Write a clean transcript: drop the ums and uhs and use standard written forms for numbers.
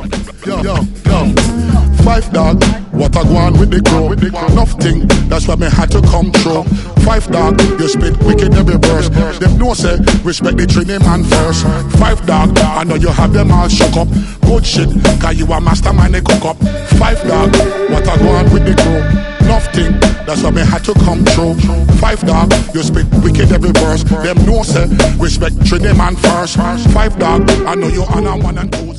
Yo. Five dog, what I go on with the crew. Nothing, that's why me had to come through. Five dog, you spit wicked every verse. Them know say, respect the training man first. Five dog, I know you have them all shook up. Good shit, cause you a mastermind they cook up. Five dog, what I go on with the crew. Nothing, that's why me had to come through. Five dog, you spit wicked every verse. Them know say, respect training man first. Five dog, I know you on a one and two.